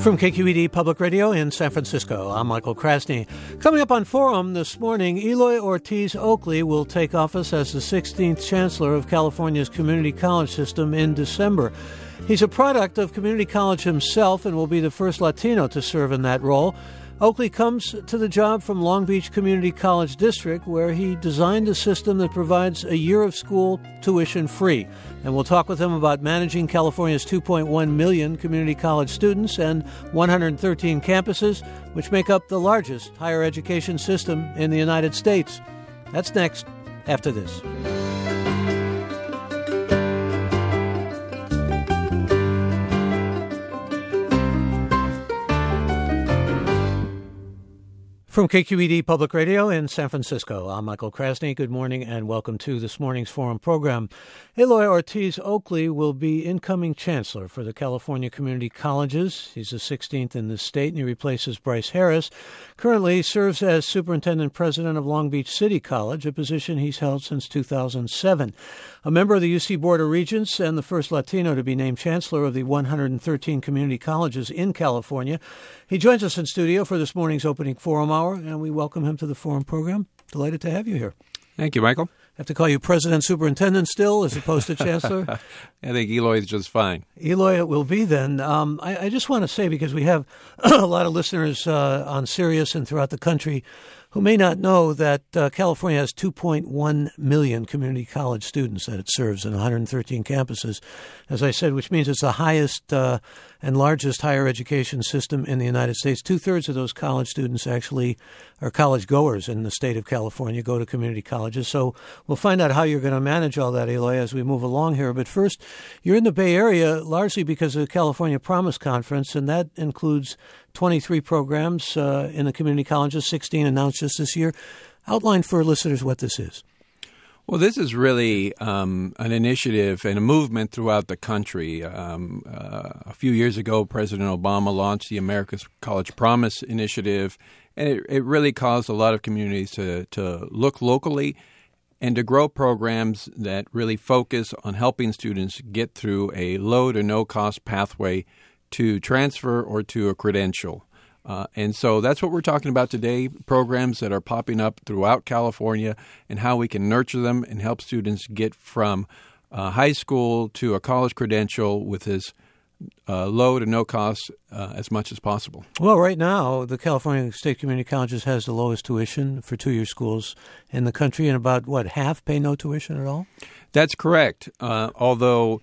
From KQED Public Radio in San Francisco, I'm Michael Krasny. Coming up on Forum this morning, Eloy Ortiz Oakley will take office as the 16th Chancellor of California's community college system in December. He's a product of community college himself and will be the first Latino to serve in that role. Oakley comes to the job from Long Beach Community College District, where he designed a system that provides a year of school tuition free. And we'll talk with him about managing California's 2.1 million community college students and 113 campuses, which make up the largest higher education system in the United States. That's next, after this. From KQED Public Radio in San Francisco, I'm Michael Krasny. Good morning and welcome to this morning's Forum program. Eloy Ortiz Oakley will be incoming chancellor for the California Community Colleges. He's the 16th in the state, and he replaces Bryce Harris. Currently serves as superintendent president of Long Beach City College, a position he's held since 2007. A member of the UC Board of Regents and the first Latino to be named chancellor of the 113 community colleges in California. He joins us in studio for this morning's opening Forum Hour, and we welcome him to the Forum program. Delighted to have you here. Thank you, Michael. I have to call you President Superintendent still as opposed to Chancellor? I think Eloy is just fine. Eloy it will be then. I just want to say, because we have a lot of listeners on Sirius and throughout the country who may not know that California has 2.1 million community college students that it serves in 113 campuses, as I said, which means it's the highest and largest higher education system in the United States. Two-thirds of those college students actually are college goers in the state of California, go to community colleges. So we'll find out how you're going to manage all that, Eloy, as we move along here. But first, you're in the Bay Area largely because of the California Promise Conference, and that includes 23 programs in the community colleges, 16 announced just this year. Outline for listeners what this is. Well, this is really an initiative and a movement throughout the country. A few years ago, President Obama launched the America's College Promise initiative, and it really caused a lot of communities to look locally and to grow programs that really focus on helping students get through a low to no-cost pathway to transfer or to a credential. And so that's what we're talking about today, programs that are popping up throughout California and how we can nurture them and help students get from high school to a college credential with as low to no cost as much as possible. Well, right now, the California State Community Colleges has the lowest tuition for two-year schools in the country, and about, half pay no tuition at all? That's correct, although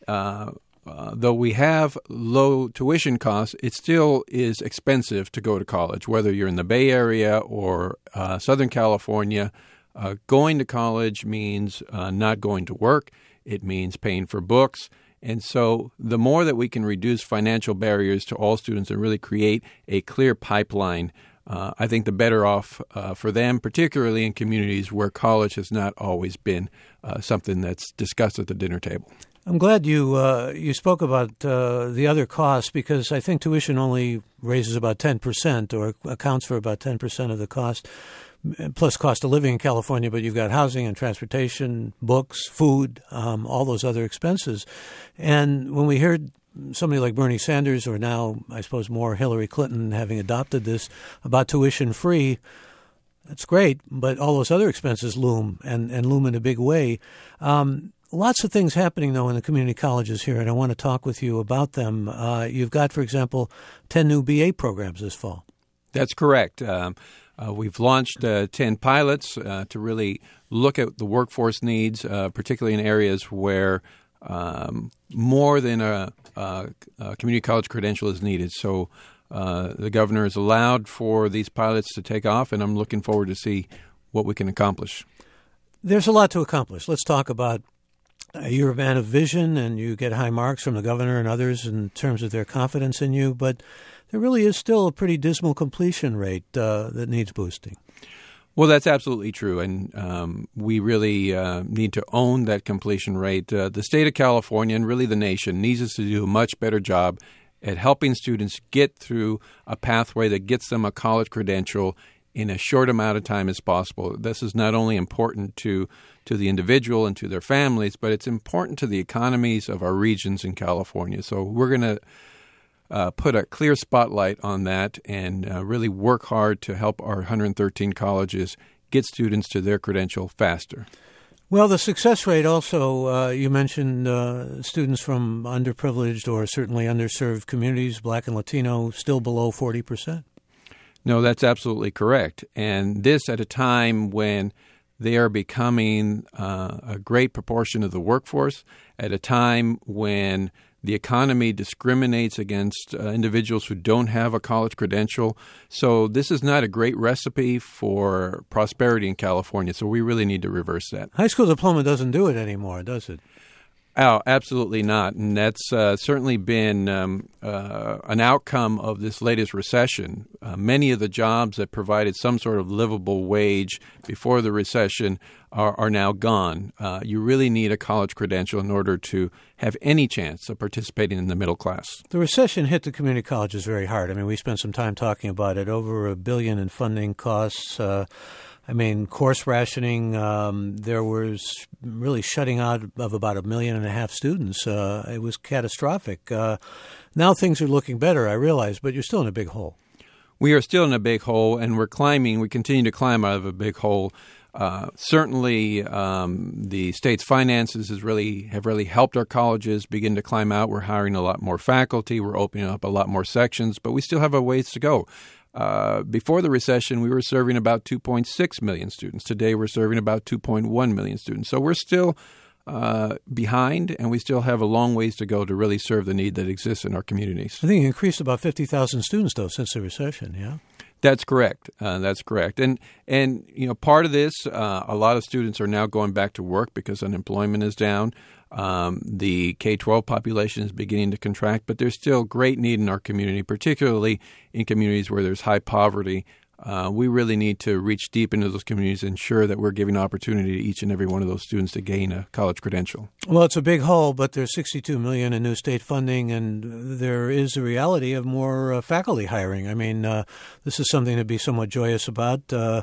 we have low tuition costs, it still is expensive to go to college, whether you're in the Bay Area or Southern California. Going to college means not going to work. It means paying for books. And so the more that we can reduce financial barriers to all students and really create a clear pipeline, I think the better off for them, particularly in communities where college has not always been something that's discussed at the dinner table. I'm glad you spoke about the other costs, because I think tuition only raises about 10% or accounts for about 10% of the cost, plus cost of living in California. But you've got housing and transportation, books, food, all those other expenses. And when we heard somebody like Bernie Sanders, or now I suppose more Hillary Clinton, having adopted this about tuition free, that's great. But all those other expenses loom and loom in a big way. Lots of things happening, though, in the community colleges here, and I want to talk with you about them. You've got, for example, 10 new BA programs this fall. That's correct. We've launched 10 pilots to really look at the workforce needs, particularly in areas where more than a community college credential is needed. So the governor has allowed for these pilots to take off, and I'm looking forward to see what we can accomplish. There's a lot to accomplish. Let's talk about you're a man of vision, and you get high marks from the governor and others in terms of their confidence in you, but there really is still a pretty dismal completion rate that needs boosting. Well, that's absolutely true, and we really need to own that completion rate. The state of California and really the nation needs us to do a much better job at helping students get through a pathway that gets them a college credential in a short amount of time as possible. This is not only important to the individual and to their families, but it's important to the economies of our regions in California. So we're going to put a clear spotlight on that and really work hard to help our 113 colleges get students to their credential faster. Well, the success rate also, you mentioned students from underprivileged or certainly underserved communities, Black and Latino, still below 40%. No, that's absolutely correct. And this at a time when they are becoming a great proportion of the workforce, at a time when the economy discriminates against individuals who don't have a college credential. So this is not a great recipe for prosperity in California. So we really need to reverse that. High school diploma doesn't do it anymore, does it? Oh, absolutely not. And that's certainly been an outcome of this latest recession. Many of the jobs that provided some sort of livable wage before the recession are now gone. You really need a college credential in order to have any chance of participating in the middle class. The recession hit the community colleges very hard. I mean, we spent some time talking about it. Over $1 billion in funding costs. Course rationing, there was really shutting out of about 1.5 million students. It was catastrophic. Now things are looking better, I realize, but you're still in a big hole. We are still in a big hole, and we continue to climb out of a big hole. Certainly, the state's finances have really helped our colleges begin to climb out. We're hiring a lot more faculty. We're opening up a lot more sections, but we still have a ways to go. Before the recession, we were serving about 2.6 million students. Today, we're serving about 2.1 million students. So we're still behind, and we still have a long ways to go to really serve the need that exists in our communities. I think it increased about 50,000 students, though, since the recession, yeah? That's correct. That's correct. And part of this, a lot of students are now going back to work because unemployment is down. The K-12 population is beginning to contract, but there's still great need in our community, particularly in communities where there's high poverty. We really need to reach deep into those communities and ensure that we're giving opportunity to each and every one of those students to gain a college credential. Well, it's a big hole, but there's $62 million in new state funding, and there is a reality of more faculty hiring. I mean, this is something to be somewhat joyous about.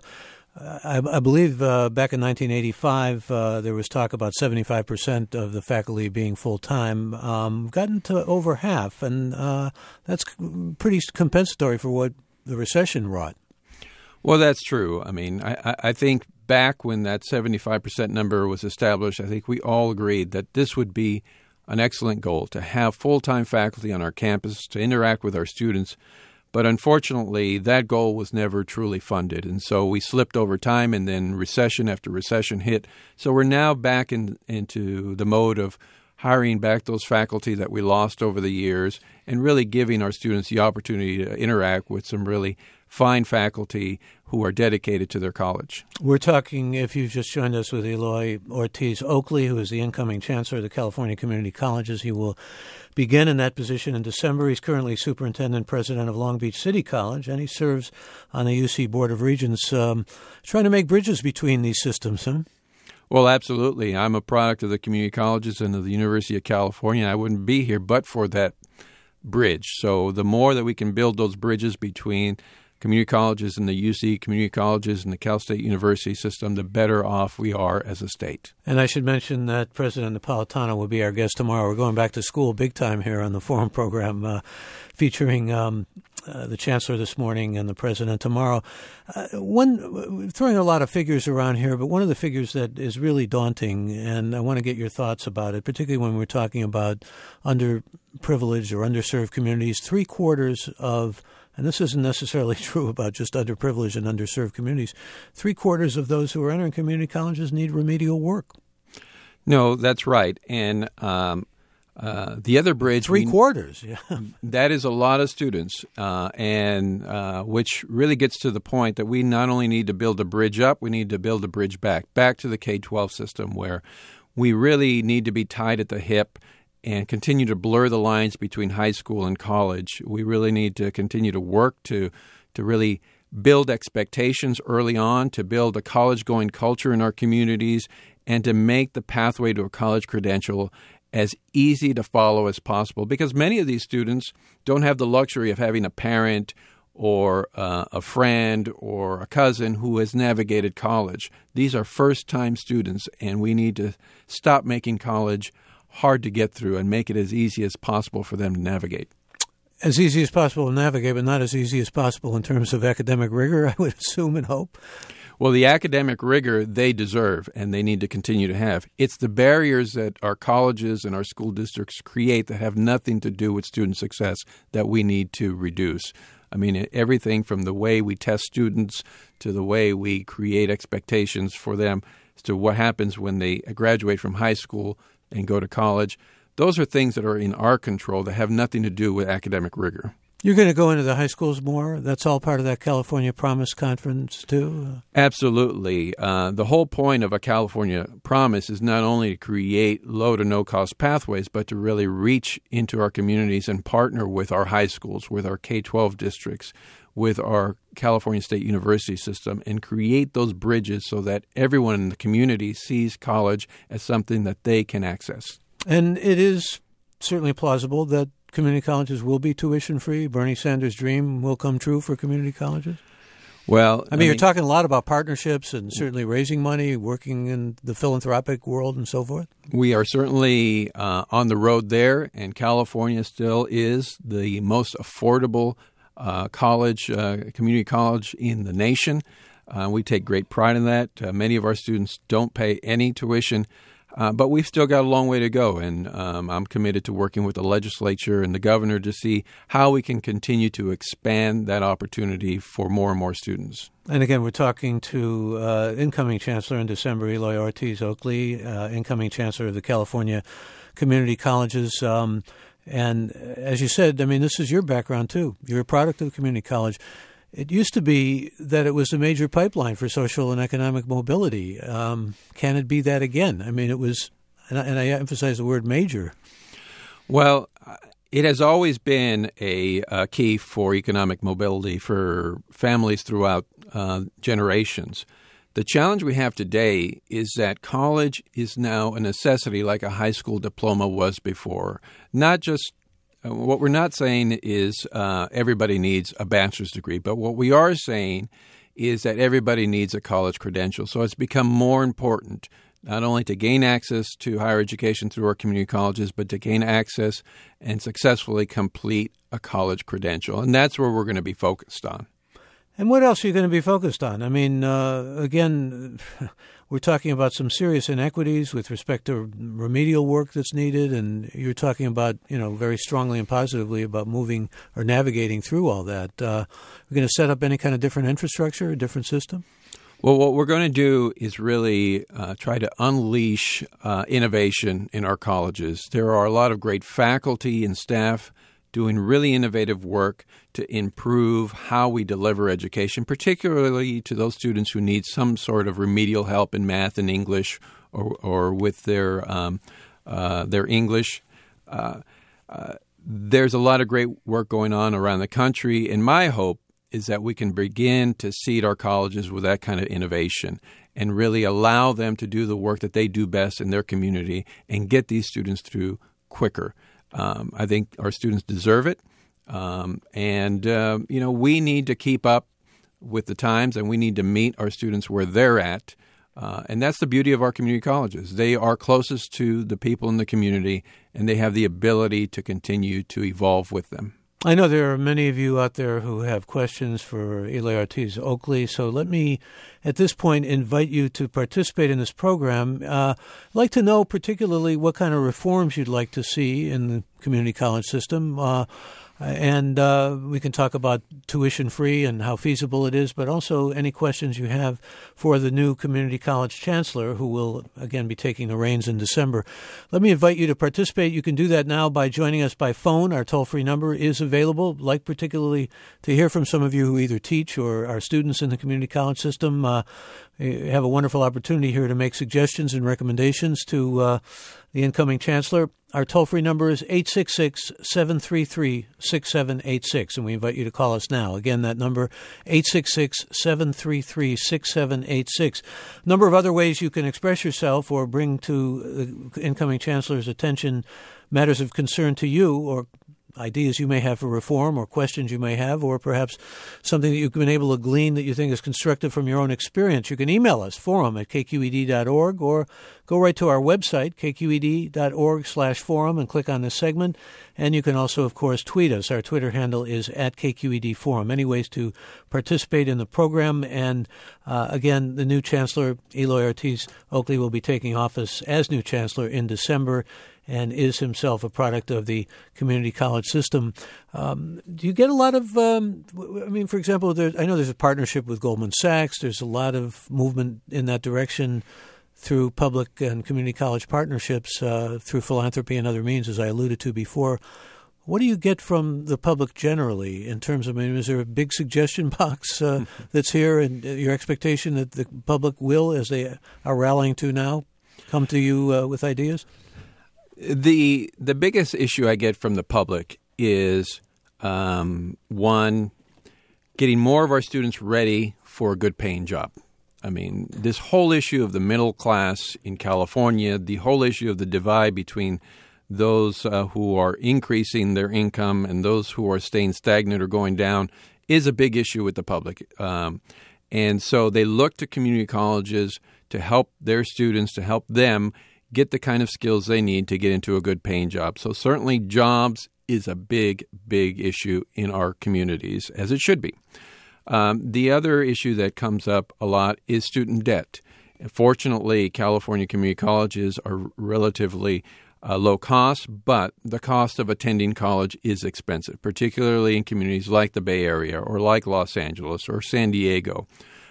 I believe back in 1985, there was talk about 75% of the faculty being full-time, gotten to over half, and that's pretty compensatory for what the recession wrought. Well, that's true. I mean, I think back when that 75% number was established, I think we all agreed that this would be an excellent goal, to have full-time faculty on our campus, to interact with our students. But unfortunately, that goal was never truly funded. And so we slipped over time, and then recession after recession hit. So we're now back into the mode of hiring back those faculty that we lost over the years and really giving our students the opportunity to interact with some really fine faculty who are dedicated to their college. We're talking, if you've just joined us, with Eloy Ortiz Oakley, who is the incoming chancellor of the California Community Colleges. He will begin in that position in December. He's currently superintendent president of Long Beach City College, and he serves on the UC Board of Regents, trying to make bridges between these systems, huh? Well, absolutely. I'm a product of the community colleges and of the University of California. I wouldn't be here but for that bridge. So the more that we can build those bridges between community colleges and the UC community colleges and the Cal State University system, the better off we are as a state. And I should mention that President Napolitano will be our guest tomorrow. We're going back to school big time here on the Forum program, featuring the chancellor this morning and the president tomorrow. Throwing a lot of figures around here, but one of the figures that is really daunting, and I want to get your thoughts about it, particularly when we're talking about underprivileged or underserved communities, 3/4 of, and this isn't necessarily true about just underprivileged and underserved communities, 3/4 of those who are entering community colleges need remedial work. No, that's right. And the other bridge, 3/4, yeah, that is a lot of students, and which really gets to the point that we not only need to build a bridge up, we need to build a bridge back to the K-12 system, where we really need to be tied at the hip and continue to blur the lines between high school and college. We really need to continue to work to really build expectations early on, to build a college-going culture in our communities, and to make the pathway to a college credential as easy to follow as possible, because many of these students don't have the luxury of having a parent or a friend or a cousin who has navigated college. These are first-time students, and we need to stop making college hard to get through and make it as easy as possible for them to navigate. As easy as possible to navigate, but not as easy as possible in terms of academic rigor, I would assume and hope. Well, the academic rigor they deserve and they need to continue to have. It's the barriers that our colleges and our school districts create that have nothing to do with student success that we need to reduce. I mean, everything from the way we test students to the way we create expectations for them as to what happens when they graduate from high school and go to college. Those are things that are in our control that have nothing to do with academic rigor. You're going to go into the high schools more? That's all part of that California Promise Conference, too? Absolutely. The whole point of a California Promise is not only to create low to no-cost pathways, but to really reach into our communities and partner with our high schools, with our K-12 districts, with our California State University system, and create those bridges so that everyone in the community sees college as something that they can access. And it is certainly plausible that community colleges will be tuition-free. Bernie Sanders' dream will come true for community colleges? Well, I mean, you're talking a lot about partnerships and certainly raising money, working in the philanthropic world and so forth. We are certainly on the road there, and California still is the most affordable college, community college in the nation. We take great pride in that. Many of our students don't pay any tuition. But we've still got a long way to go, and I'm committed to working with the legislature and the governor to see how we can continue to expand that opportunity for more and more students. And again, we're talking to incoming chancellor in December, Eloy Ortiz Oakley, incoming chancellor of the California Community Colleges. And as you said, I mean, this is your background, too. You're a product of the community college. It used to be that it was a major pipeline for social and economic mobility. Can it be that again? I mean, it was, and I emphasize the word major. Well, it has always been a key for economic mobility for families throughout generations. The challenge we have today is that college is now a necessity like a high school diploma was before. Not just what we're not saying is everybody needs a bachelor's degree, but what we are saying is that everybody needs a college credential. So it's become more important not only to gain access to higher education through our community colleges, but to gain access and successfully complete a college credential. And that's where we're going to be focused on. And what else are you going to be focused on? I mean, again, we're talking about some serious inequities with respect to remedial work that's needed, and you're talking about, very strongly and positively about moving or navigating through all that. We're going to set up any kind of different infrastructure, a different system? Well, what we're going to do is really try to unleash innovation in our colleges. There are a lot of great faculty and staff doing really innovative work to improve how we deliver education, particularly to those students who need some sort of remedial help in math and English or with their English. There's a lot of great work going on around the country, and my hope is that we can begin to seed our colleges with that kind of innovation and really allow them to do the work that they do best in their community and get these students through quicker. I think our students deserve it, and we need to keep up with the times, and we need to meet our students where they're at, and that's the beauty of our community colleges. They are closest to the people in the community, and they have the ability to continue to evolve with them. I know there are many of you out there who have questions for Eloy Ortiz Oakley, so let me, at this point, invite you to participate in this program. I'd like to know particularly what kind of reforms you'd like to see in the community college system. And we can talk about tuition-free and how feasible it is, but also any questions you have for the new community college chancellor, who will, again, be taking the reins in December. Let me invite you to participate. You can do that now by joining us by phone. Our toll-free number is available. I'd like particularly to hear from some of you who either teach or are students in the community college system. You have a wonderful opportunity here to make suggestions and recommendations to the incoming chancellor. Our toll-free number is 866-733-6786, and we invite you to call us now. Again, that number, 866-733-6786. A number of other ways you can express yourself or bring to the incoming chancellor's attention matters of concern to you or ideas you may have for reform or questions you may have, or perhaps something that you've been able to glean that you think is constructive from your own experience, you can email us, forum@kqed.org, or go right to our website, kqed.org/forum, and click on this segment. And you can also, of course, tweet us. Our Twitter handle is @KQEDForum. Many ways to participate in the program. And again, the new Chancellor, Eloy Ortiz Oakley, will be taking office as new Chancellor in December, and is himself a product of the community college system. Do you get a lot of, for example, I know there's a partnership with Goldman Sachs. There's a lot of movement in that direction through public and community college partnerships, through philanthropy and other means, as I alluded to before. What do you get from the public generally in terms of, is there a big suggestion box that's here, and your expectation that the public will, as they are rallying to now, come to you with ideas? The biggest issue I get from the public is, one, getting more of our students ready for a good paying job. This whole issue of the middle class in California, the whole issue of the divide between those who are increasing their income and those who are staying stagnant or going down is a big issue with the public. And so they look to community colleges to help their students, to help them get the kind of skills they need to get into a good paying job. So certainly jobs is a big, big issue in our communities, as it should be. The other issue that comes up a lot is student debt. Fortunately, California community colleges are relatively low cost, but the cost of attending college is expensive, particularly in communities like the Bay Area or like Los Angeles or San Diego.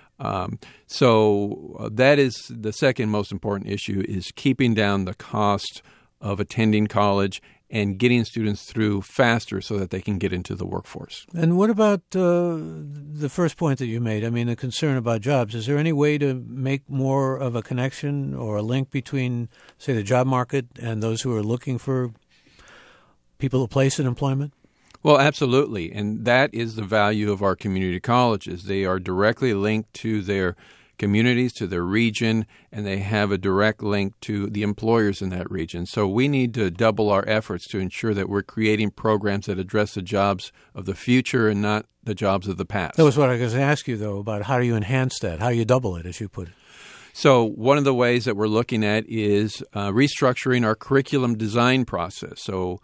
So that is the second most important issue, is keeping down the cost of attending college and getting students through faster so that they can get into the workforce. And what about the first point that you made? The concern about jobs. Is there any way to make more of a connection or a link between, say, the job market and those who are looking for people to place in employment? Well, absolutely. And that is the value of our community colleges. They are directly linked to their communities, to their region, and they have a direct link to the employers in that region. So we need to double our efforts to ensure that we're creating programs that address the jobs of the future and not the jobs of the past. That was what I was going to ask you, though, about how do you enhance that? How do you double it, as you put it? So one of the ways that we're looking at is restructuring our curriculum design process. So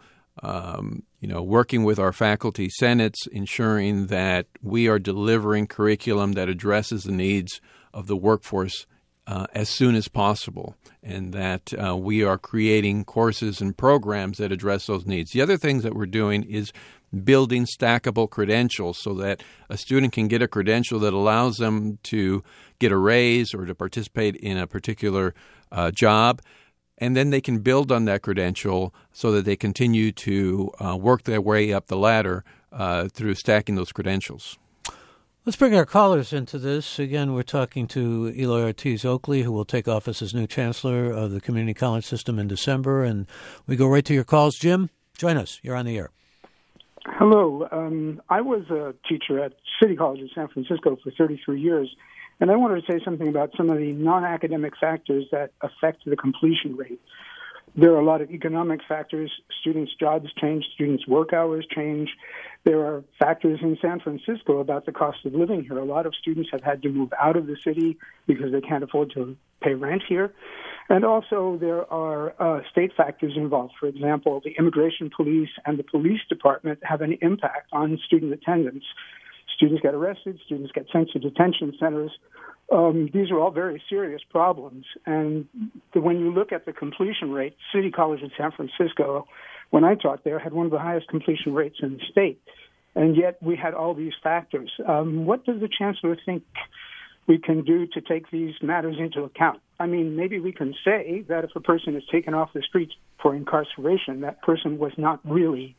working with our faculty senates, ensuring that we are delivering curriculum that addresses the needs of the workforce as soon as possible, and that we are creating courses and programs that address those needs. The other things that we're doing is building stackable credentials so that a student can get a credential that allows them to get a raise or to participate in a particular job. And then they can build on that credential so that they continue to work their way up the ladder through stacking those credentials. Let's bring our callers into this. Again, we're talking to Eloy Ortiz Oakley, who will take office as new Chancellor of the Community College System in December. And we go right to your calls. Jim, join us. You're on the air. Hello. I was a teacher at City College in San Francisco for 33 years. And I wanted to say something about some of the non-academic factors that affect the completion rate. There are a lot of economic factors. Students' jobs change. Students' work hours change. There are factors in San Francisco about the cost of living here. A lot of students have had to move out of the city because they can't afford to pay rent here. And also there are state factors involved. For example, the immigration police and the police department have an impact on student attendance. Students get arrested. Students get sent to detention centers. These are all very serious problems. And when you look at the completion rate, City College in San Francisco, when I taught there, had one of the highest completion rates in the state. And yet we had all these factors. What does the chancellor think we can do to take these matters into account? Maybe we can say that if a person is taken off the streets for incarceration, that person was not really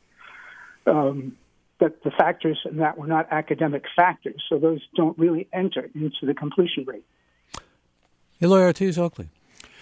that the factors in that were not academic factors, so those don't really enter into the completion rate. Eloy Ortiz Oakley.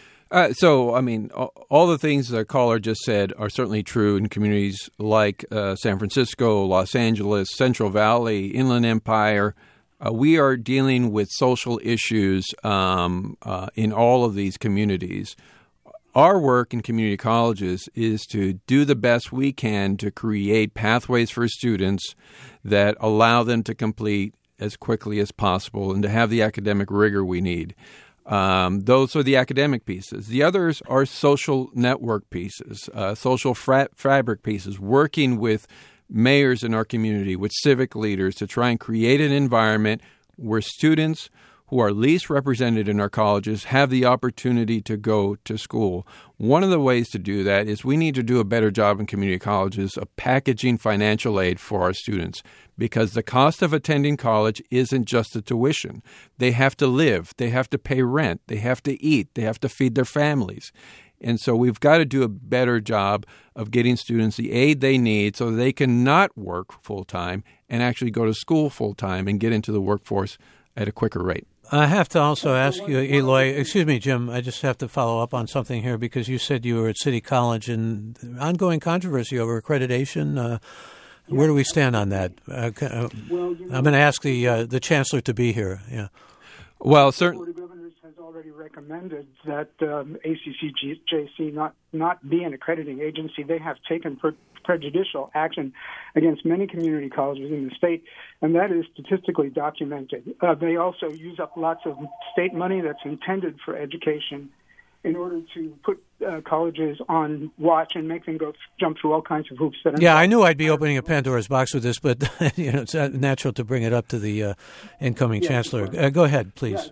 All the things the caller just said are certainly true in communities like San Francisco, Los Angeles, Central Valley, Inland Empire. We are dealing with social issues in all of these communities. Our work in community colleges is to do the best we can to create pathways for students that allow them to complete as quickly as possible and to have the academic rigor we need. Those are the academic pieces. The others are social network pieces, social fabric pieces, working with mayors in our community, with civic leaders to try and create an environment where students who are least represented in our colleges have the opportunity to go to school. One of the ways to do that is we need to do a better job in community colleges of packaging financial aid for our students, because the cost of attending college isn't just the tuition. They have to live, they have to pay rent, they have to eat, they have to feed their families. And so we've got to do a better job of getting students the aid they need so they can not work full-time and actually go to school full-time and get into the workforce at a quicker rate. I have to also ask you, Eloy, excuse me, Jim, I just have to follow up on something here because you said you were at City College and ongoing controversy over accreditation. Where do we stand on that? I'm going to ask the chancellor to be here. Yeah. Well, certainly. The Board of Governors has already recommended that ACCJC not be an accrediting agency. They have taken prejudicial action against many community colleges in the state, and that is statistically documented. They also use up lots of state money that's intended for education in order to put colleges on watch and make them jump through all kinds of hoops. I knew I'd be opening a Pandora's box with this, but it's natural to bring it up to the incoming chancellor. Go ahead, please.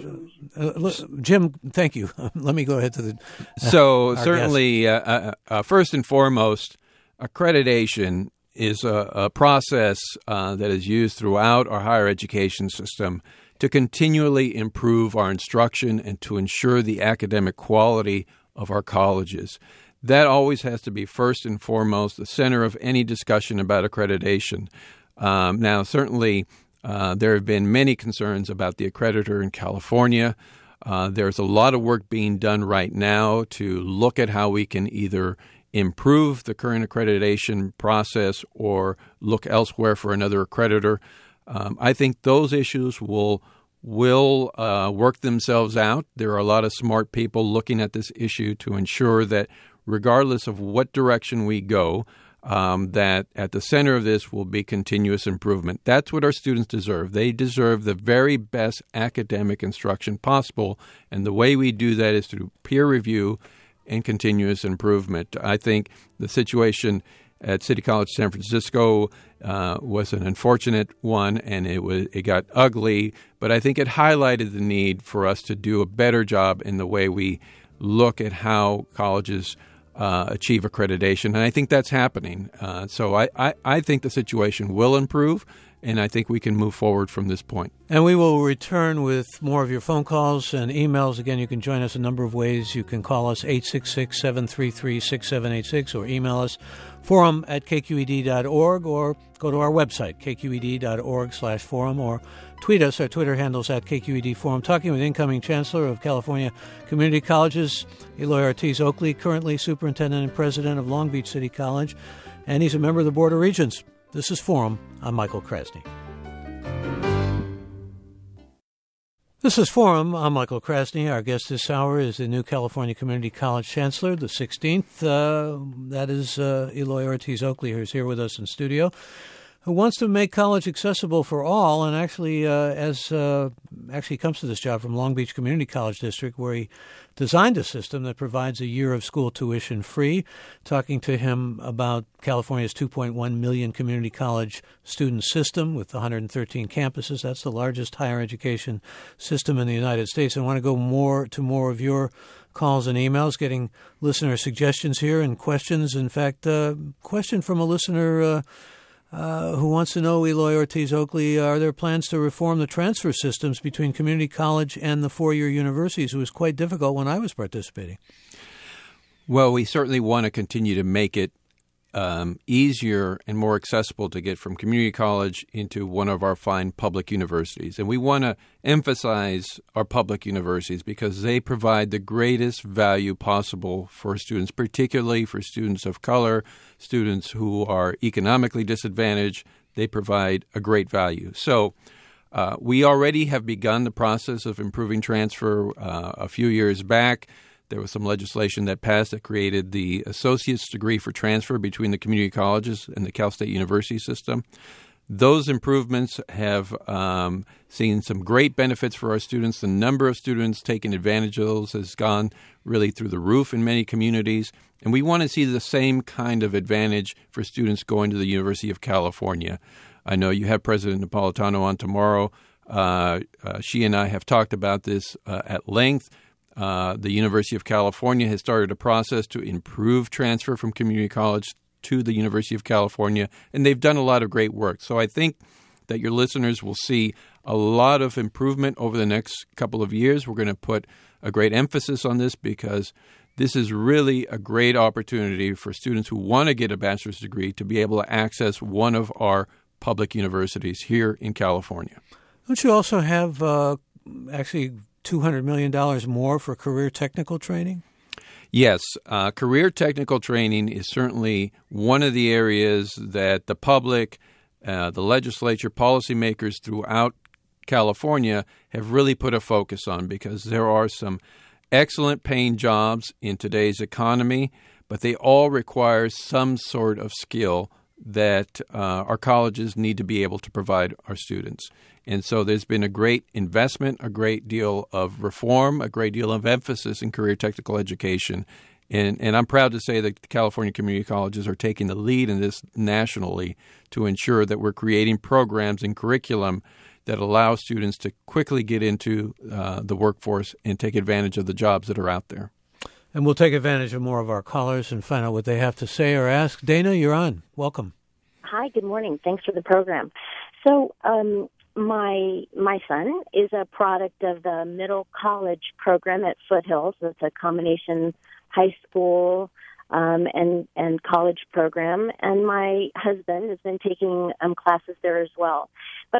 Jim, thank you. Let me go ahead to the So certainly, first and foremost, accreditation is a process that is used throughout our higher education system to continually improve our instruction and to ensure the academic quality of our colleges. That always has to be first and foremost the center of any discussion about accreditation. Now, certainly, there have been many concerns about the accreditor in California. There's a lot of work being done right now to look at how we can either improve the current accreditation process or look elsewhere for another accreditor. I think those issues will work themselves out. There are a lot of smart people looking at this issue to ensure that regardless of what direction we go, that at the center of this will be continuous improvement. That's what our students deserve. They deserve the very best academic instruction possible, and the way we do that is through peer review and continuous improvement. I think the situation at City College San Francisco was an unfortunate one, and it got ugly, but I think it highlighted the need for us to do a better job in the way we look at how colleges achieve accreditation, and I think that's happening. So I think the situation will improve, and I think we can move forward from this point. And we will return with more of your phone calls and emails. Again, you can join us a number of ways. You can call us 866-733-6786 or email us forum@kqed.org or go to our website, kqed.org/forum, or tweet us. Our Twitter handle's @KQED Forum. Talking with incoming Chancellor of California Community Colleges, Eloy Ortiz Oakley, currently Superintendent and President of Long Beach City College, and he's a member of the Board of Regents. This is Forum. I'm Michael Krasny. This is Forum. I'm Michael Krasny. Our guest this hour is the new California Community College Chancellor, the 16th. That is Eloy Ortiz Oakley, who's here with us in studio, who wants to make college accessible for all, and actually comes to this job from Long Beach Community College District, where he designed a system that provides a year of school tuition free. Talking to him about California's 2.1 million community college student system with 113 campuses. That's the largest higher education system in the United States. I want to go more of your calls and emails, getting listener suggestions here and questions. In fact, question from a listener who wants to know, Eloy Ortiz Oakley, are there plans to reform the transfer systems between community college and the four-year universities? It was quite difficult when I was participating. Well, we certainly want to continue to make it easier and more accessible to get from community college into one of our fine public universities. And we want to emphasize our public universities because they provide the greatest value possible for students, particularly for students of color, students who are economically disadvantaged. They provide a great value. So we already have begun the process of improving transfer a few years back. There was some legislation that passed that created the associate's degree for transfer between the community colleges and the Cal State University system. Those improvements have seen some great benefits for our students. The number of students taking advantage of those has gone really through the roof in many communities. And we want to see the same kind of advantage for students going to the University of California. I know you have President Napolitano on tomorrow. She and I have talked about this at length. The University of California has started a process to improve transfer from community college to the University of California, and they've done a lot of great work. So I think that your listeners will see a lot of improvement over the next couple of years. We're going to put a great emphasis on this because this is really a great opportunity for students who want to get a bachelor's degree to be able to access one of our public universities here in California. Don't you also have actually $200 million more for career technical training? Yes, career technical training is certainly one of the areas that the public, the legislature, policymakers throughout California have really put a focus on because there are some excellent paying jobs in today's economy, but they all require some sort of skill that our colleges need to be able to provide our students. And so there's been a great investment, a great deal of reform, a great deal of emphasis in career technical education. And I'm proud to say that the California community colleges are taking the lead in this nationally to ensure that we're creating programs and curriculum that allow students to quickly get into the workforce and take advantage of the jobs that are out there. And we'll take advantage of more of our callers and find out what they have to say or ask. Dana, you're on. Welcome. Hi, good morning. Thanks for the program. So my son is a product of the middle college program at Foothills. It's a combination high school and college program. And my husband has been taking classes there as well. But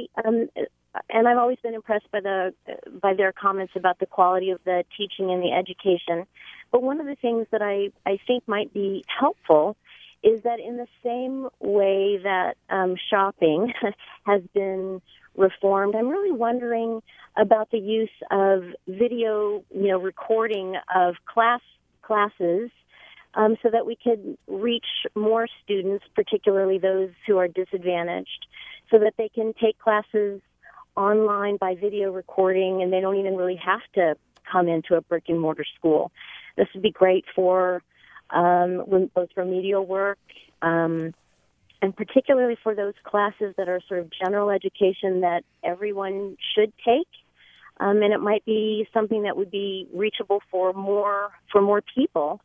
and I've always been impressed by their comments about the quality of the teaching and the education. But one of the things that I think might be helpful is that in the same way that shopping has been reformed, I'm really wondering about the use of video, recording of classes so that we could reach more students, particularly those who are disadvantaged, so that they can take classes online by video recording, and they don't even really have to come into a brick-and-mortar school. This would be great for both remedial work and particularly for those classes that are sort of general education that everyone should take. And it might be something that would be reachable for more people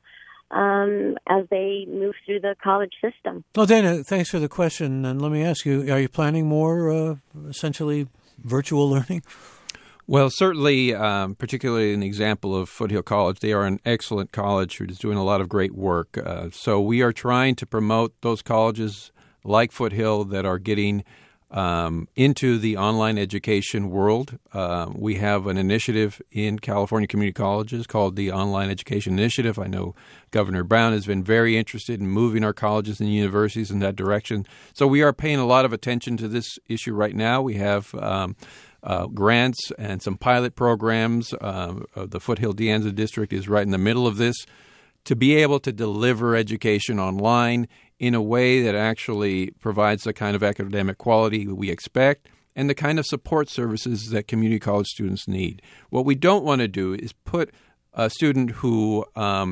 as they move through the college system. Well, Dana, thanks for the question. And let me ask you, are you planning more essentially virtual learning? Well, certainly, particularly an example of Foothill College, they are an excellent college who is doing a lot of great work. So we are trying to promote those colleges like Foothill that are getting into the online education world. We have an initiative in California community colleges called the Online Education Initiative. I know Governor Brown has been very interested in moving our colleges and universities in that direction. So we are paying a lot of attention to this issue right now. We have grants and some pilot programs. The Foothill De Anza District is right in the middle of this to be able to deliver education online in a way that actually provides the kind of academic quality we expect and the kind of support services that community college students need. What we don't want to do is put a student who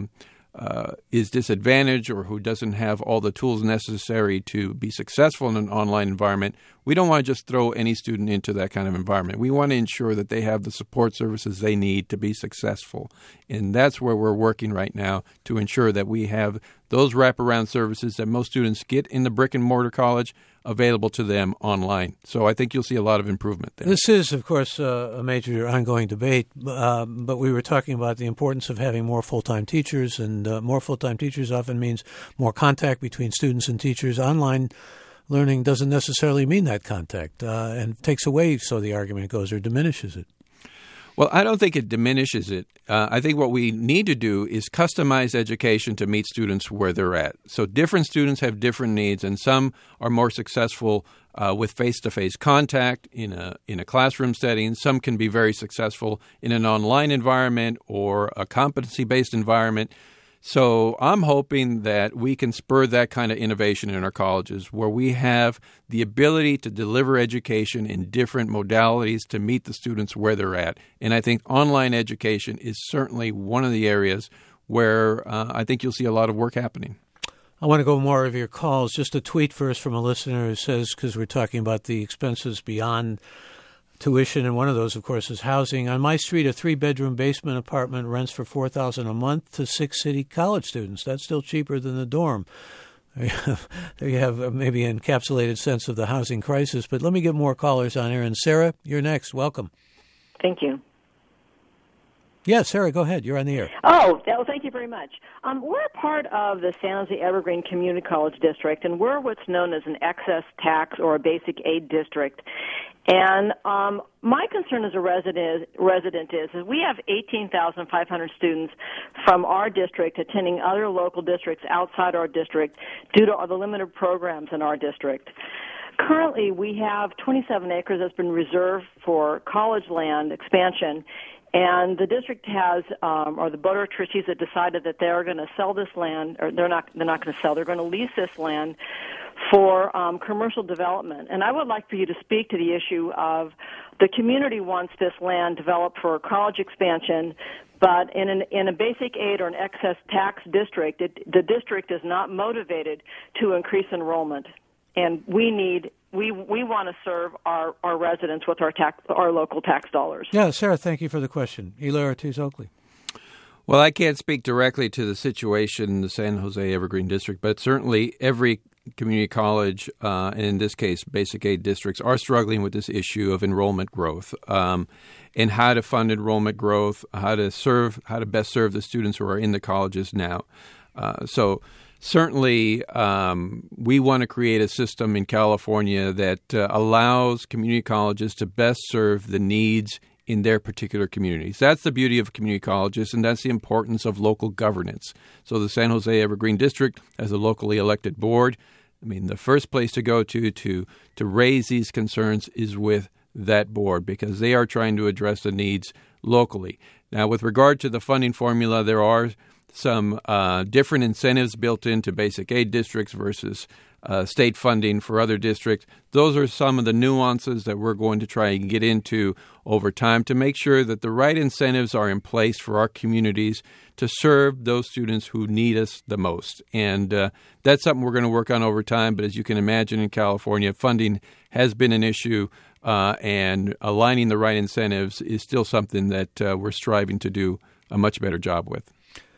is disadvantaged or who doesn't have all the tools necessary to be successful in an online environment. We don't want to just throw any student into that kind of environment. We want to ensure that they have the support services they need to be successful. And that's where we're working right now to ensure that we have those wraparound services that most students get in the brick and mortar college available to them online. So I think you'll see a lot of improvement there. This is, of course, a major ongoing debate, but we were talking about the importance of having more full-time teachers, and more full-time teachers often means more contact between students and teachers. Online learning doesn't necessarily mean that contact and takes away, so the argument goes, or diminishes it. Well, I don't think it diminishes it. I think what we need to do is customize education to meet students where they're at. So different students have different needs, and some are more successful with face-to-face contact in a classroom setting. Some can be very successful in an online environment or a competency-based environment. So I'm hoping that we can spur that kind of innovation in our colleges where we have the ability to deliver education in different modalities to meet the students where they're at. And I think online education is certainly one of the areas where I think you'll see a lot of work happening. I want to go more of your calls. Just a tweet first from a listener who says, because we're talking about the expenses beyond tuition, and one of those, of course, is housing. On my street, a 3-bedroom basement apartment rents for $4,000 a month to 6 city college students. That's still cheaper than the dorm. There you have maybe an encapsulated sense of the housing crisis. But let me get more callers on here. And Sarah, you're next. Welcome. Thank you. Yeah, Sarah, go ahead. You're on the air. Oh, thank you very much. We're a part of the San Jose Evergreen Community College District, and we're what's known as an excess tax or a basic aid district. And my concern as a resident is we have 18,500 students from our district attending other local districts outside our district due to the limited programs in our district. Currently, we have 27 acres that's been reserved for college land expansion, and the district has, or the Board of Trustees have decided that they're going to sell this land, or they're not going to sell, they're going to lease this land for commercial development. And I would like for you to speak to the issue of the community wants this land developed for college expansion, but in a basic aid or an excess tax district, the district is not motivated to increase enrollment. And we want to serve our residents with our local tax dollars. Yeah, Sarah, thank you for the question. Eli Ortiz Oakley. Well, I can't speak directly to the situation in the San Jose Evergreen District, but certainly every community college, and in this case, basic aid districts, are struggling with this issue of enrollment growth and how to fund enrollment growth, how to best serve the students who are in the colleges now. So certainly, we want to create a system in California that allows community colleges to best serve the needs in their particular communities. That's the beauty of community colleges, and that's the importance of local governance. So the San Jose Evergreen District has a locally elected board. I mean, the first place to go to raise these concerns is with that board because they are trying to address the needs locally. Now, with regard to the funding formula, there are some different incentives built into basic aid districts versus state funding for other districts. Those are some of the nuances that we're going to try and get into over time to make sure that the right incentives are in place for our communities to serve those students who need us the most. And that's something we're going to work on over time. But as you can imagine, in California, funding has been an issue, and aligning the right incentives is still something that we're striving to do a much better job with.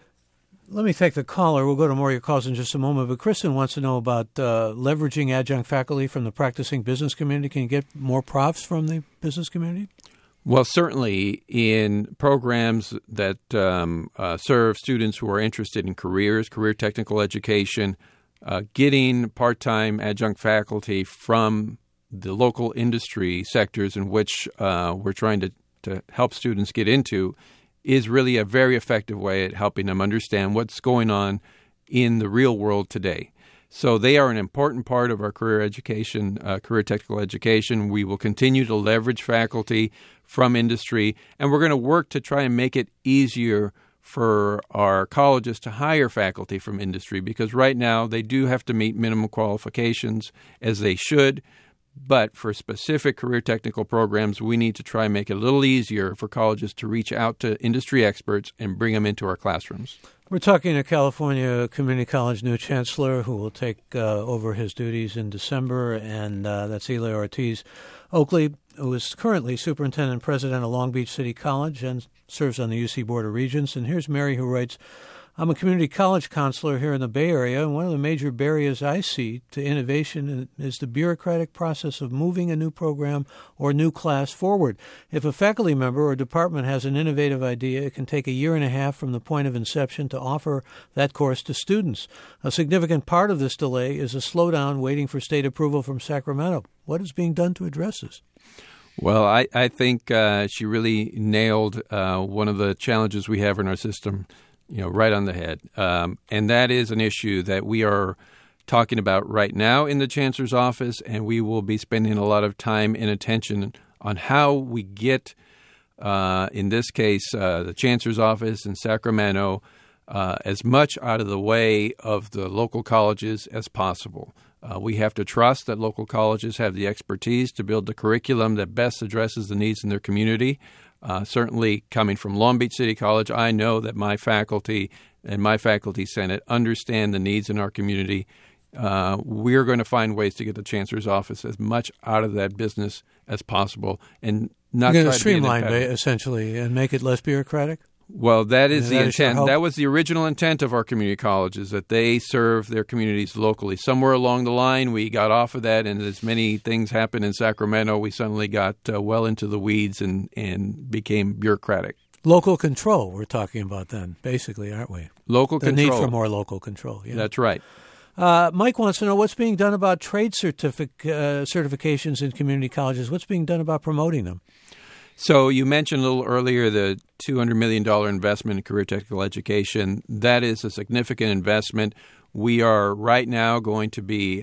Let me thank the caller. We'll go to more of your calls in just a moment. But Kristen wants to know about leveraging adjunct faculty from the practicing business community. Can you get more profs from the business community? Well, certainly in programs that serve students who are interested in career technical education, getting part-time adjunct faculty from the local industry sectors in which we're trying to help students get into is really a very effective way at helping them understand what's going on in the real world today. So they are an important part of our career education, career technical education. We will continue to leverage faculty from industry, and we're going to work to try and make it easier for our colleges to hire faculty from industry because right now they do have to meet minimum qualifications as they should. But for specific career technical programs, we need to try and make it a little easier for colleges to reach out to industry experts and bring them into our classrooms. We're talking to California Community College new chancellor who will take over his duties in December, and that's Eli Ortiz Oakley, who is currently superintendent president of Long Beach City College and serves on the UC Board of Regents. And here's Mary, who writes, I'm a community college counselor here in the Bay Area, and one of the major barriers I see to innovation is the bureaucratic process of moving a new program or new class forward. If a faculty member or department has an innovative idea, it can take a year and a half from the point of inception to offer that course to students. A significant part of this delay is a slowdown waiting for state approval from Sacramento. What is being done to address this? Well, I think she really nailed one of the challenges we have in our system, right on the head. And that is an issue that we are talking about right now in the Chancellor's office, and we will be spending a lot of time and attention on how we get, in this case, the Chancellor's office in Sacramento, as much out of the way of the local colleges as possible. We have to trust that local colleges have the expertise to build the curriculum that best addresses the needs in their community. Certainly, coming from Long Beach City College, I know that my faculty and my faculty senate understand the needs in our community. We're going to find ways to get the Chancellor's office as much out of that business as possible, and not You're try going to to streamline essentially and make it less bureaucratic. Well, that is the intent. That was the original intent of our community colleges, that they serve their communities locally. Somewhere along the line, we got off of that, and as many things happened in Sacramento, we suddenly got well into the weeds and became bureaucratic. Local control we're talking about then, basically, aren't we? Local control. The need for more local control. Yeah. That's right. Mike wants to know what's being done about trade certifications in community colleges. What's being done about promoting them? So you mentioned a little earlier the $200 million investment in career technical education. That is a significant investment. We are right now going to be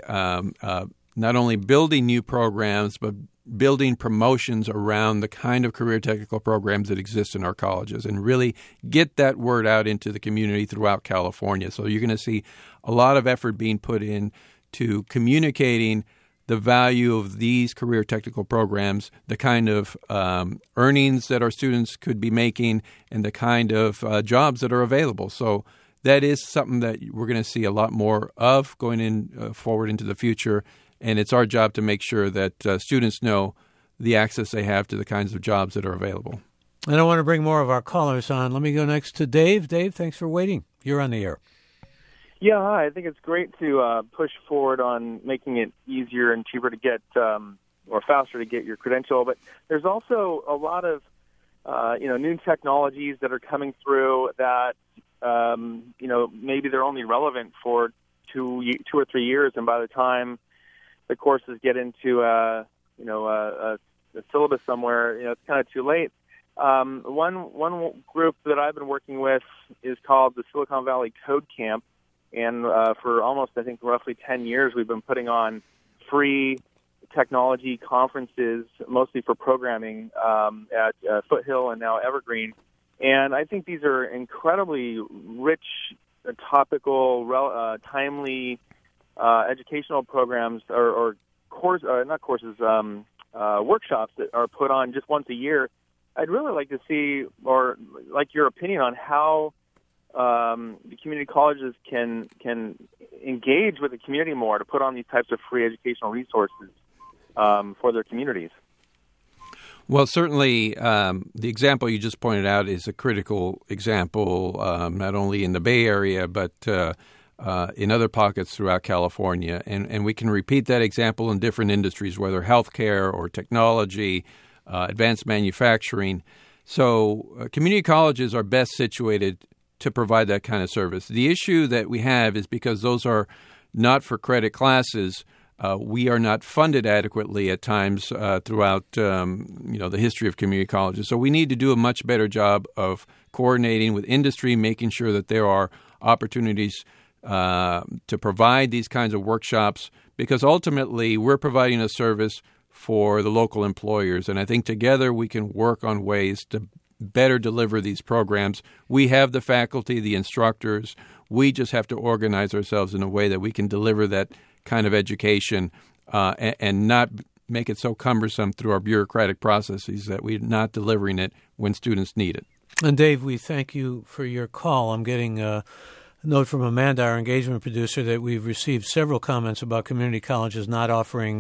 not only building new programs, but building promotions around the kind of career technical programs that exist in our colleges and really get that word out into the community throughout California. So you're going to see a lot of effort being put in to communicating the value of these career technical programs, the kind of earnings that our students could be making, and the kind of jobs that are available. So that is something that we're going to see a lot more of going forward into the future. And it's our job to make sure that students know the access they have to the kinds of jobs that are available. And I want to bring more of our callers on. Let me go next to Dave. Dave, thanks for waiting. You're on the air. Yeah, hi. I think it's great to push forward on making it easier and cheaper to get or faster to get your credential. But there's also a lot of new technologies that are coming through that maybe they're only relevant for 2 or 3 years, and by the time the courses get into a syllabus somewhere, it's kind of too late. One group that I've been working with is called the Silicon Valley Code Camp. And for almost, I think, roughly 10 years, we've been putting on free technology conferences, mostly for programming, at Foothill and now Evergreen. And I think these are incredibly rich, topical, timely educational programs or workshops that are put on just once a year. I'd really like to see, or like your opinion on how the community colleges can engage with the community more to put on these types of free educational resources for their communities. Well, certainly the example you just pointed out is a critical example, not only in the Bay Area, but in other pockets throughout California. And we can repeat that example in different industries, whether healthcare or technology, advanced manufacturing. So community colleges are best situated to provide that kind of service. The issue that we have is because those are not for credit classes, we are not funded adequately at times throughout the history of community colleges. So we need to do a much better job of coordinating with industry, making sure that there are opportunities to provide these kinds of workshops, because ultimately we're providing a service for the local employers. And I think together we can work on ways to better deliver these programs. We have the faculty, the instructors. We just have to organize ourselves in a way that we can deliver that kind of education and not make it so cumbersome through our bureaucratic processes that we're not delivering it when students need it. And Dave, we thank you for your call. I'm getting a note from Amanda, our engagement producer, that we've received several comments about community colleges not offering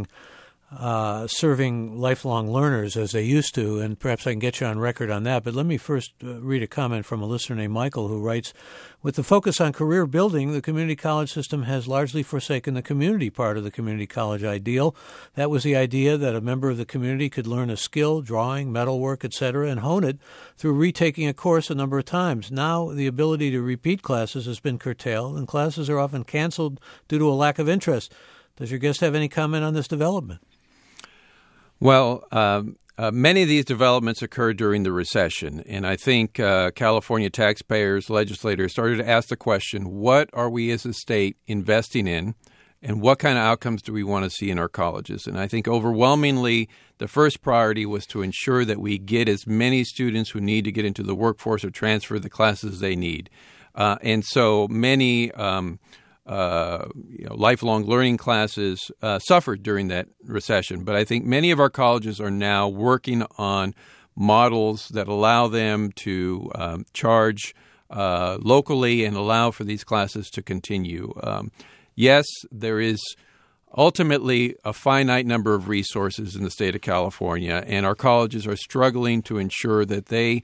serving lifelong learners as they used to, and perhaps I can get you on record on that. But let me first read a comment from a listener named Michael who writes, with the focus on career building, the community college system has largely forsaken the community part of the community college ideal. That was the idea that a member of the community could learn a skill, drawing, metalwork, etc., and hone it through retaking a course a number of times. Now the ability to repeat classes has been curtailed, and classes are often canceled due to a lack of interest. Does your guest have any comment on this development? Well, Many of these developments occurred during the recession, and I think California taxpayers, legislators started to ask the question, what are we as a state investing in, and what kind of outcomes do we want to see in our colleges? And I think overwhelmingly the first priority was to ensure that we get as many students who need to get into the workforce or transfer the classes they need. And so many lifelong learning classes suffered during that recession. But I think many of our colleges are now working on models that allow them to charge locally and allow for these classes to continue. Yes, there is ultimately a finite number of resources in the state of California, and our colleges are struggling to ensure that they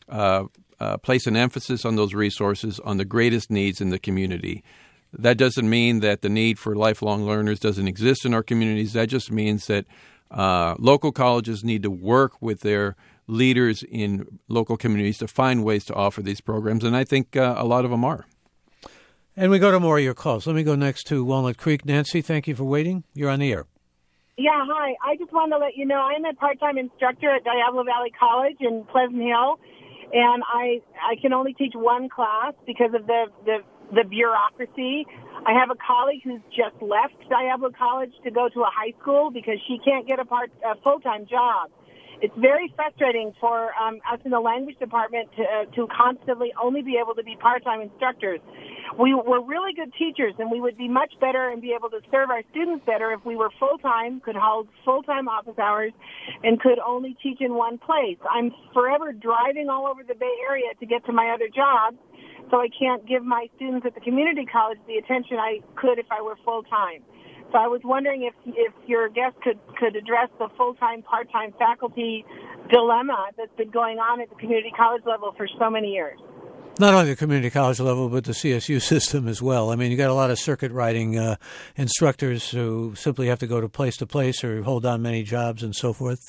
place an emphasis on those resources on the greatest needs in the community. That doesn't mean that the need for lifelong learners doesn't exist in our communities. That just means that local colleges need to work with their leaders in local communities to find ways to offer these programs, and I think a lot of them are. And we go to more of your calls. Let me go next to Walnut Creek. Nancy, thank you for waiting. You're on the air. Yeah, hi. I just wanted to let you know I'm a part-time instructor at Diablo Valley College in Pleasant Hill, and I can only teach one class because of the bureaucracy. I have a colleague who's just left Diablo College to go to a high school because she can't get a full-time job. It's very frustrating for us in the language department to constantly only be able to be part-time instructors. We're really good teachers, and we would be much better and be able to serve our students better if we were full-time, could hold full-time office hours, and could only teach in one place. I'm forever driving all over the Bay Area to get to my other jobs, so I can't give my students at the community college the attention I could if I were full-time. So I was wondering if your guest could address the full-time, part-time faculty dilemma that's been going on at the community college level for so many years. Not only the community college level, but the CSU system as well. I mean, you got a lot of circuit riding instructors who simply have to go to place or hold on many jobs and so forth.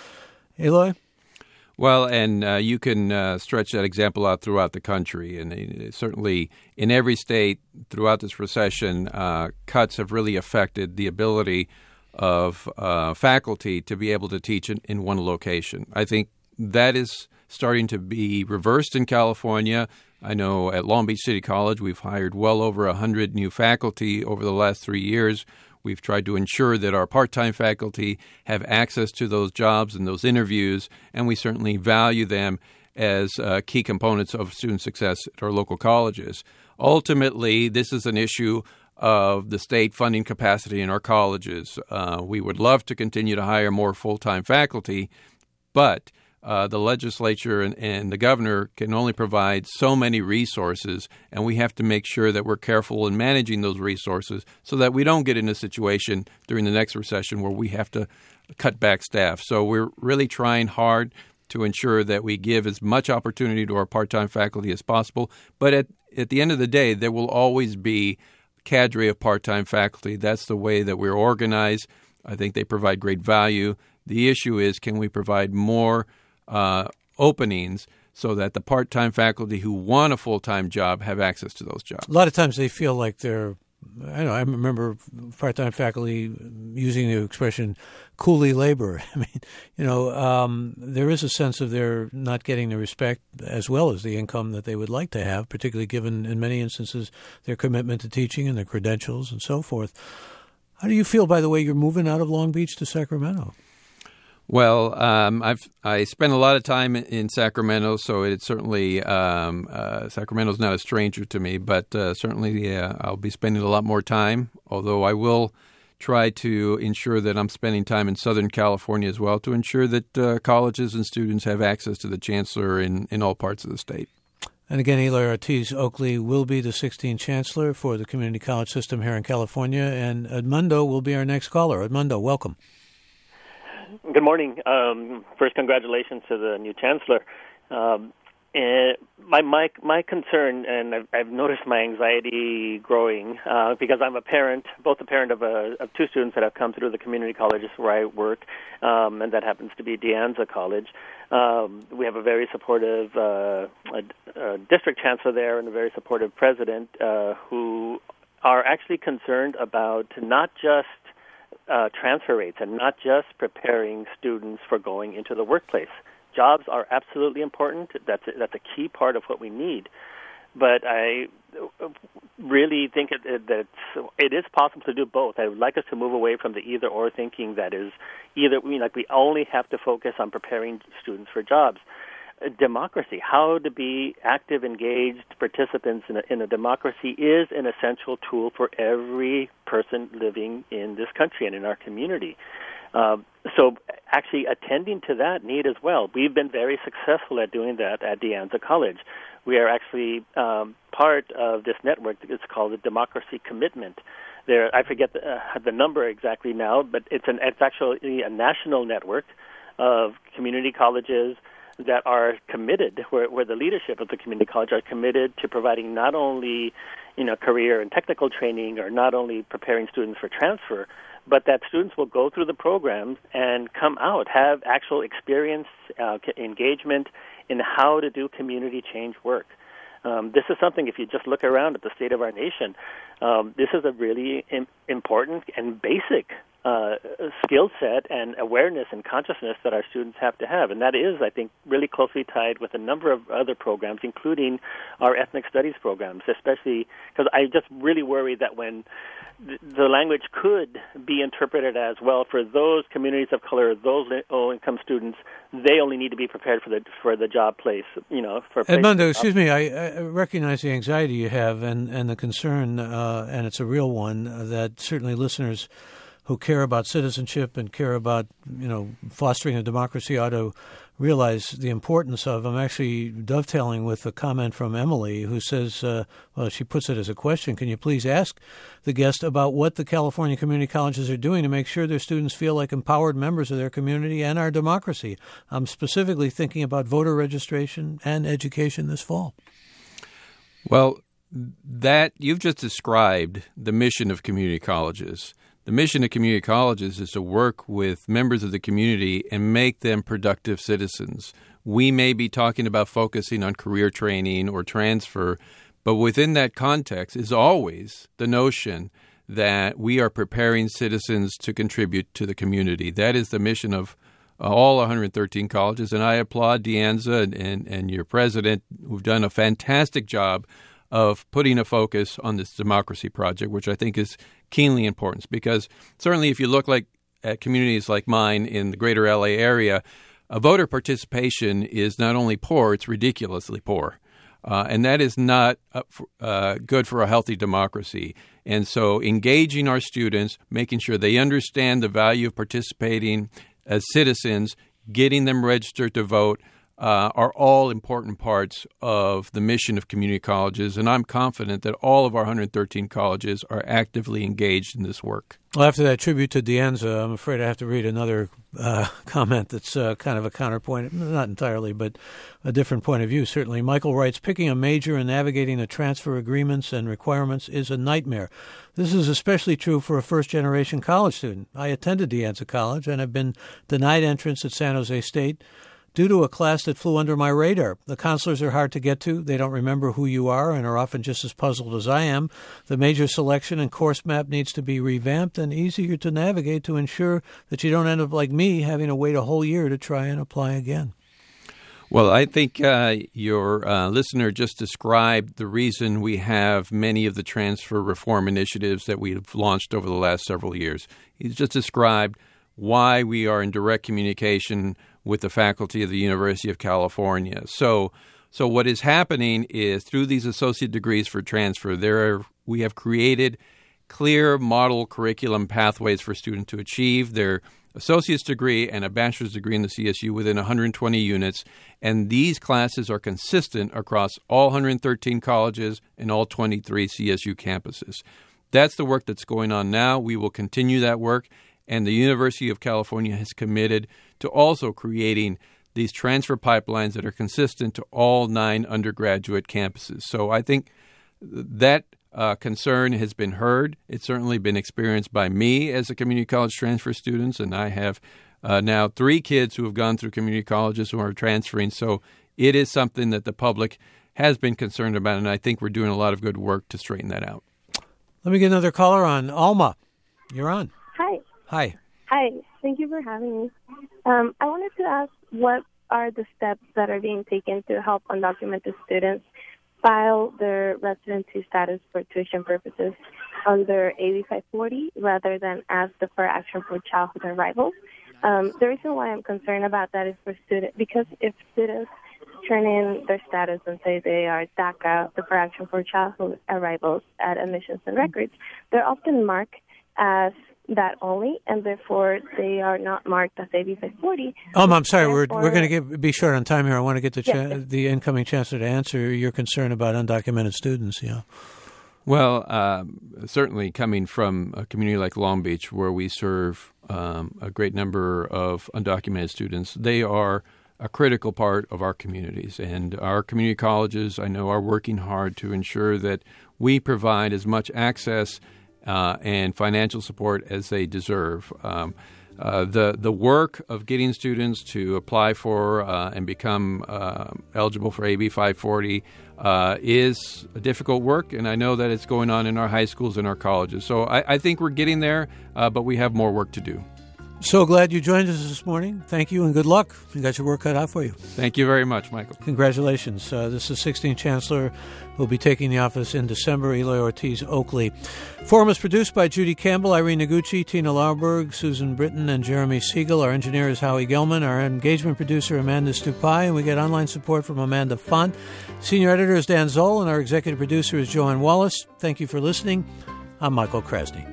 Eloy? Well, and you can stretch that example out throughout the country. And certainly in every state throughout this recession, cuts have really affected the ability of faculty to be able to teach in one location. I think that is starting to be reversed in California. I know at Long Beach City College, we've hired well over 100 new faculty over the last 3 years. We've tried to ensure that our part-time faculty have access to those jobs and those interviews, and we certainly value them as key components of student success at our local colleges. Ultimately, this is an issue of the state funding capacity in our colleges. We would love to continue to hire more full-time faculty, but the legislature and the governor can only provide so many resources, and we have to make sure that we're careful in managing those resources so that we don't get in a situation during the next recession where we have to cut back staff. So we're really trying hard to ensure that we give as much opportunity to our part-time faculty as possible. But at the end of the day, there will always be a cadre of part-time faculty. That's the way that we're organized. I think they provide great value. The issue is, can we provide more openings so that the part-time faculty who want a full-time job have access to those jobs? A lot of times they feel like they're, I remember part-time faculty using the expression coolie labor. I mean, there is a sense of they're not getting the respect as well as the income that they would like to have, particularly given, in many instances, their commitment to teaching and their credentials and so forth. How do you feel, by the way, you're moving out of Long Beach to Sacramento? Well, I spent a lot of time in Sacramento, so it's certainly Sacramento's not a stranger to me. But certainly, I'll be spending a lot more time. Although I will try to ensure that I'm spending time in Southern California as well to ensure that colleges and students have access to the chancellor in all parts of the state. And again, Eloy Ortiz Oakley will be the 16th chancellor for the community college system here in California, and Edmundo will be our next caller. Edmundo, welcome. Good morning. First, congratulations to the new chancellor. My concern, and I've noticed my anxiety growing because I'm a parent, both a parent of two students that have come through the community colleges where I work, and that happens to be De Anza College. We have a very supportive district chancellor there and a very supportive president who are actually concerned about not just transfer rates and not just preparing students for going into the workplace. Jobs are absolutely important. That's a key part of what we need. But I really think that it is possible to do both. I would like us to move away from the either-or thinking that is either, like we only have to focus on preparing students for jobs. Democracy, how to be active, engaged participants in a democracy is an essential tool for every person living in this country and in our community. So actually attending to that need as well. We've been very successful at doing that at De Anza College. We are actually part of this network. It's called the Democracy Commitment. I forget the number exactly now, but it's actually a national network of community colleges that are committed, where the leadership of the community college are committed to providing not only career and technical training, or not only preparing students for transfer, but that students will go through the programs and come out, have actual experience, engagement in how to do community change work. This is something, if you just look around at the state of our nation, this is a really important and basic skill set and awareness and consciousness that our students have to have. And that is, I think, really closely tied with a number of other programs, including our ethnic studies programs, especially because I just really worry that when the language could be interpreted as, well, for those communities of color, those low-income students, they only need to be prepared for the job place. Edmundo, excuse me, I recognize the anxiety you have and the concern, and it's a real one that certainly listeners who care about citizenship and care about, fostering a democracy ought to realize the importance of. I'm actually dovetailing with a comment from Emily, who says, she puts it as a question, can you please ask the guest about what the California community colleges are doing to make sure their students feel like empowered members of their community and our democracy? I'm specifically thinking about voter registration and education this fall. Well, that you've just described the mission of community colleges. The mission of community colleges is to work with members of the community and make them productive citizens. We may be talking about focusing on career training or transfer, but within that context is always the notion that we are preparing citizens to contribute to the community. That is the mission of all 113 colleges, and I applaud De Anza and your president, who've done a fantastic job of putting a focus on this democracy project, which I think is keenly important, because certainly if you look at communities like mine in the greater LA area, voter participation is not only poor, it's ridiculously poor. And that is not good for a healthy democracy. And so engaging our students, making sure they understand the value of participating as citizens, getting them registered to vote, are all important parts of the mission of community colleges, and I'm confident that all of our 113 colleges are actively engaged in this work. Well, after that tribute to De Anza, I'm afraid I have to read another comment that's kind of a counterpoint, not entirely, but a different point of view, certainly. Michael writes, picking a major and navigating the transfer agreements and requirements is a nightmare. This is especially true for a first-generation college student. I attended De Anza College and have been denied entrance at San Jose State due to a class that flew under my radar. The counselors are hard to get to. They don't remember who you are and are often just as puzzled as I am. The major selection and course map needs to be revamped and easier to navigate to ensure that you don't end up like me having to wait a whole year to try and apply again. Well, I think your listener just described the reason we have many of the transfer reform initiatives that we've launched over the last several years. He's just described why we are in direct communication with the faculty of the University of California. So what is happening is through these associate degrees for transfer, we have created clear model curriculum pathways for students to achieve their associate's degree and a bachelor's degree in the CSU within 120 units. And these classes are consistent across all 113 colleges and all 23 CSU campuses. That's the work that's going on now. We will continue that work. And the University of California has committed to also creating these transfer pipelines that are consistent to all 9 undergraduate campuses. So I think that concern has been heard. It's certainly been experienced by me as a community college transfer student, and I have now 3 kids who have gone through community colleges who are transferring. So it is something that the public has been concerned about, and I think we're doing a lot of good work to straighten that out. Let me get another caller on. Alma, you're on. Hi. Hi. Hi. Thank you for having me. I wanted to ask, what are the steps that are being taken to help undocumented students file their residency status for tuition purposes under AB 540 rather than as deferred action for childhood arrivals? The reason why I'm concerned about that is for students, because if students turn in their status and say they are DACA, deferred action for childhood arrivals at admissions and records, they're often marked as that only, and therefore they are not marked as AB 540. I'm sorry. We're going to be short on time here. I want to get the incoming chancellor to answer your concern about undocumented students. Yeah. Well, certainly coming from a community like Long Beach, where we serve a great number of undocumented students, they are a critical part of our communities. And our community colleges, I know, are working hard to ensure that we provide as much access and financial support as they deserve. The work of getting students to apply for and become eligible for AB 540 is a difficult work, and I know that it's going on in our high schools and our colleges. So I think we're getting there, but we have more work to do. So glad you joined us this morning. Thank you and good luck. You got your work cut out for you. Thank you very much, Michael. Congratulations. This is 16th Chancellor who will be taking the office in December, Eloy Ortiz Oakley. Forum is produced by Judy Campbell, Irene Noguchi, Tina Lauerberg, Susan Britton, and Jeremy Siegel. Our engineer is Howie Gelman. Our engagement producer, Amanda Stupai, and we get online support from Amanda Font. Senior editor is Dan Zoll, and our executive producer is Joanne Wallace. Thank you for listening. I'm Michael Krasny.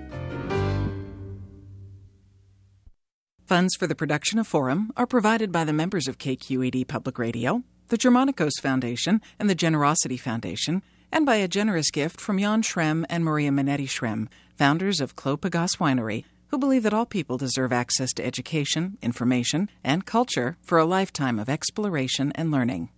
Funds for the production of Forum are provided by the members of KQED Public Radio, the Germanicos Foundation, and the Generosity Foundation, and by a generous gift from Jan Schrem and Maria Minetti Schrem, founders of Clos Pegase Winery, who believe that all people deserve access to education, information, and culture for a lifetime of exploration and learning.